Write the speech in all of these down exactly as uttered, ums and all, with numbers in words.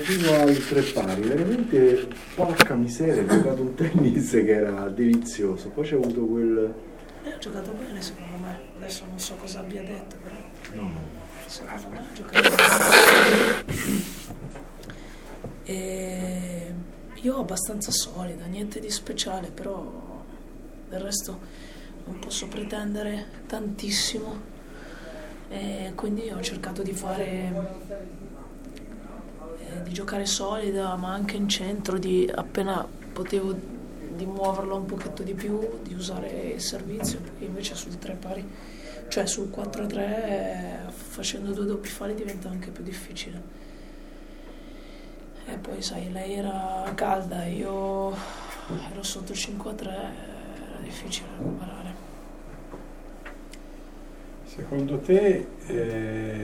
fino al tre pari, veramente porca miseria, ho giocato un tennis che era delizioso, poi c'è avuto quel... Eh, ho giocato bene secondo me, adesso non so cosa abbia detto, però No, secondo me ho giocato bene. E io ho abbastanza solida, niente di speciale, però del resto non posso pretendere tantissimo. E quindi ho cercato di fare eh, di giocare solida, ma anche in centro, di appena potevo di muoverlo un pochetto di più, di usare il servizio. Poi invece sul tre pari, cioè sul quattro a tre, eh, facendo due doppi falli diventa anche più difficile. E poi sai, lei era calda, io ero sotto cinque a tre, era difficile recuperare. Secondo te eh,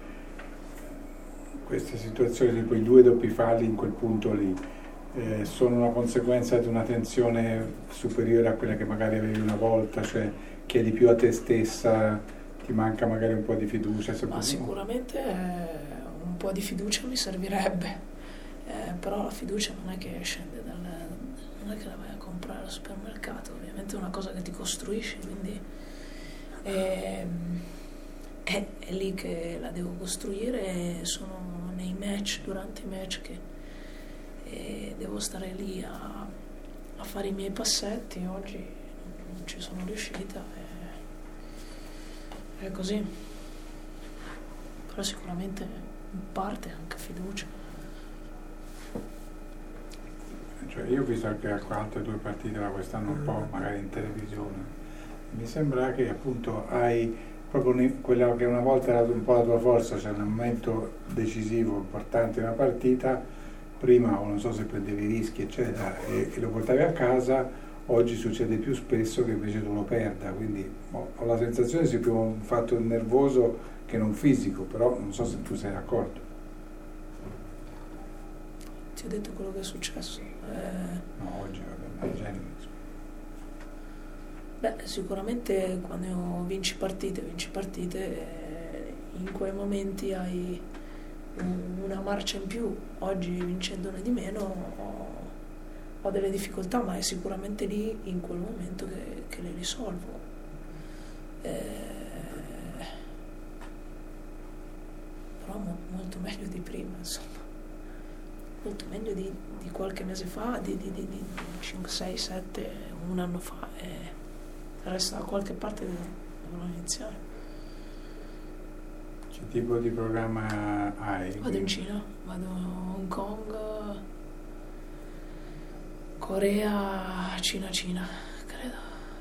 queste situazioni di quei due doppi falli in quel punto lì eh, sono una conseguenza di una tensione superiore a quella che magari avevi una volta, cioè chiedi più a te stessa, ti manca magari un po' di fiducia? Ma sicuramente eh, un po' di fiducia mi servirebbe, eh, però la fiducia non è che scende dal, non è che la vai a comprare al supermercato, ovviamente è una cosa che ti costruisci, quindi E, è, è lì che la devo costruire, sono nei match, durante i match che e devo stare lì a, a fare i miei passetti. Oggi non ci sono riuscita, e, è così, però sicuramente in parte anche fiducia. Cioè io ho visto anche altre due partite da quest'anno un po', magari in televisione. Mi sembra che appunto hai proprio quella che una volta era un po' la tua forza, cioè un momento decisivo, importante in una partita, prima o non so se prendevi rischi eccetera e, e lo portavi a casa, oggi succede più spesso che invece tu lo perda, quindi ho, ho la sensazione sia più un fatto nervoso che non fisico, però non so se tu sei d'accordo. Ti ho detto quello che è successo. Eh... No, oggi vabbè, in genere. Beh, sicuramente quando vinci partite, vinci partite, eh, in quei momenti hai un, una marcia in più. Oggi vincendone di meno ho, ho delle difficoltà, ma è sicuramente lì in quel momento che, che le risolvo. Eh, però mo, molto meglio di prima, insomma. Molto meglio di, di qualche mese fa, di, di, di, di cinque, sei, sette, un anno fa. Eh. Resta da qualche parte dovrò iniziare. Che tipo di programma hai? Vado in Cina, vado a Hong Kong, Corea, Cina, Cina, credo.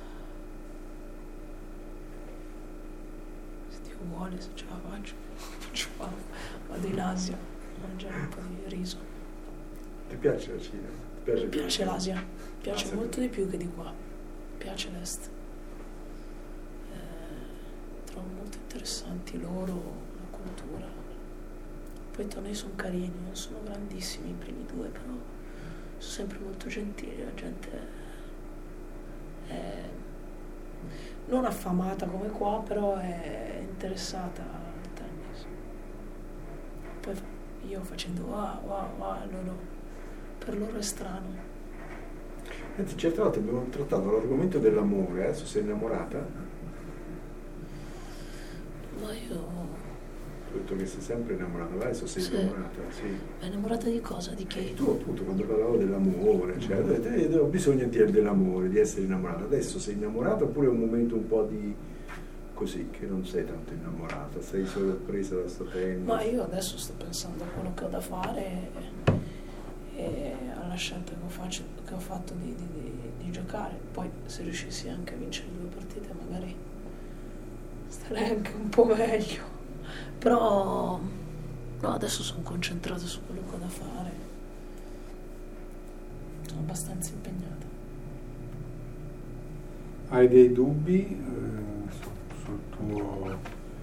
Se Dio vuole, se ce la faccio, faccio vado in Asia a mangiare un po' di riso. Ti piace la Cina? Ti piace, Mi piace l'Asia, mi piace ah, molto di più che di qua, mi piace l'Est. Trovo molto interessanti loro, la cultura. Poi i tornei sono carini, non sono grandissimi i primi due, però sono sempre molto gentili, la gente è non affamata come qua, però è interessata al tennis. Poi io facendo wow, wow, wow, loro, per loro è strano. Senti, certe volte abbiamo trattato l'argomento dell'amore, adesso sei innamorata? Ma io... Ho detto che sei sempre innamorata, adesso sei sì. innamorata, sì. Ma innamorata di cosa? Di che? E tu appunto quando parlavo dell'amore, cioè mm. ho bisogno di, dell'amore, di essere innamorata. Adesso sei innamorata oppure è un momento un po' di così, che non sei tanto innamorata, sei solo presa da sto tennis? Ma io adesso sto pensando a quello che ho da fare e, e alla scelta che ho, faccio, che ho fatto di, di, di, di giocare. Poi se riuscissi anche a vincere due partite magari starei anche un po' meglio, però no, adesso sono concentrato su quello che ho da fare, sono abbastanza impegnata. Hai dei dubbi eh, sul tuo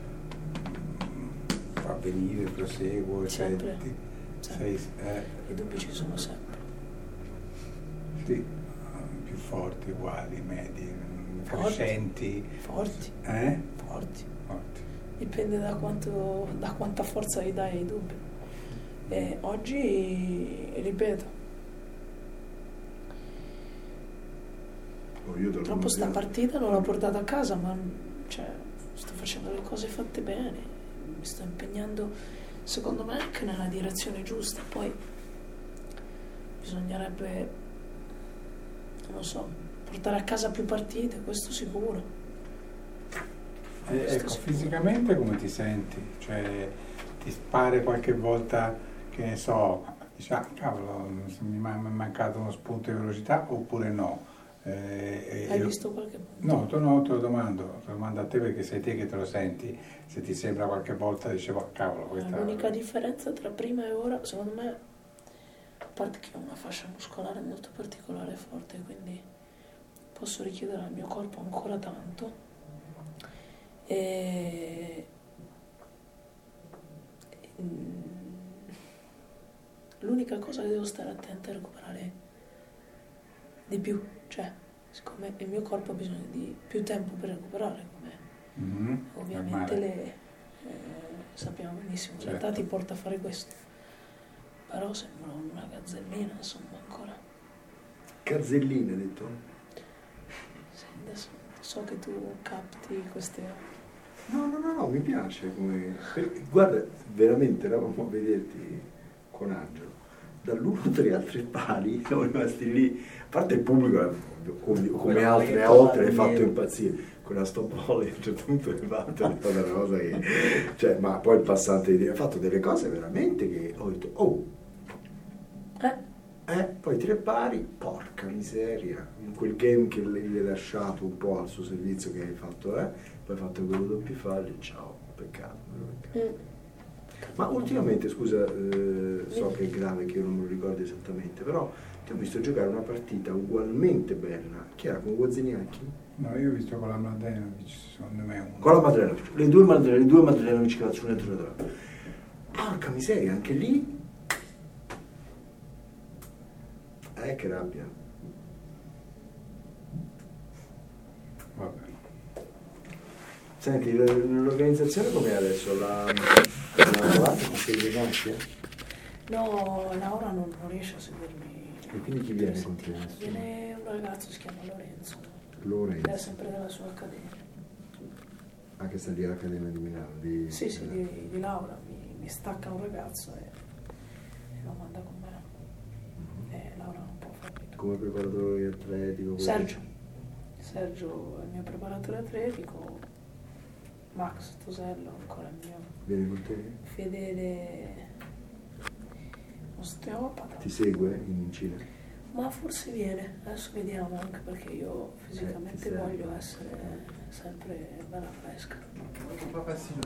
avvenire, proseguo? Sempre, sei, sempre. Sei, eh, i dubbi ci sono sempre. Sì, più forti, uguali, medi, forti, crescenti. Forti. Eh? Forti. Forti. Dipende da quanto, da quanta forza gli dai ai dubbi. E oggi, ripeto, Oh, io purtroppo sta partita non l'ho portata a casa, ma cioè, sto facendo le cose fatte bene, mi sto impegnando secondo me anche nella direzione giusta. Poi bisognerebbe, non lo so, portare a casa più partite, questo sicuro. E, Questo ecco, sicuro. fisicamente come ti senti? Cioè, ti spare qualche volta, che ne so, dici, ah, cavolo, mi è mancato uno spunto di velocità oppure no? Eh, Hai io, visto qualche punto? no, tu no, te lo domando, te lo domando a te perché sei te che te lo senti, se ti sembra qualche volta dicevo, cavolo, questa... L'unica differenza tra prima e ora, secondo me, a parte che ho una fascia muscolare molto particolare e forte, quindi posso richiedere al mio corpo ancora tanto, e l'unica cosa che devo stare attenta è recuperare di più, cioè siccome il mio corpo ha bisogno di più tempo per recuperare, come Mm-hmm. ovviamente le, eh, sappiamo benissimo, Certo. l'età ti porta a fare questo, però sembra una gazzellina, insomma, ancora. Gazzellina, hai detto? Sì, adesso so che tu capti queste... No, no, no, no, mi piace come... per- Guarda, veramente eravamo a vederti con Angelo. Dall'uno tre al tre pali, siamo rimasti lì. A parte il pubblico, come, come altre volte, l'hai fatto impazzire. Quella stop volley a un certo punto è fatta, è stata una cosa che... Cioè, ma poi il passante di... ha fatto delle cose veramente che ho detto, oh, Eh, eh, poi tre pari, porca miseria, in quel game che le- gli hai lasciato un po' al suo servizio che hai fatto, eh, poi hai fatto quello doppi falli, ciao, peccato, vero peccato. mm, Ma ultimamente, scusa, eh, so che è grave che io non me lo ricordo esattamente, però ti ho visto giocare una partita ugualmente bella, che era con Wozniacki, No, io ho visto con la Mladenovic, secondo me è uno. con la Madrenovic, le due Madrenovic, le due Madrenovic che faccio una dietro l'altra. Porca miseria, anche lì, eh, che rabbia. Vabbè. Senti, l- l'organizzazione com'è adesso? La, la trovate con sei Rinasci? no, Laura non, non riesce a seguirmi. E quindi chi viene a sentire? Viene un ragazzo, si chiama Lorenzo, è Lorenzo. sempre della sua accademia. Ah, che sta lì all'Accademia di Milano. Di, Sì, sì, di, di Laura, mi, mi stacca un ragazzo e, e lo manda con me. E Laura non può fare più. Come preparatore atletico? Sergio. Sergio è il mio preparatore atletico, Max Tosello ancora il mio Viene con te? fedele osteopata. Ti segue in Cina? Ma forse viene, adesso vediamo, anche perché io fisicamente Eh, ti serve. voglio essere sempre bella fresca.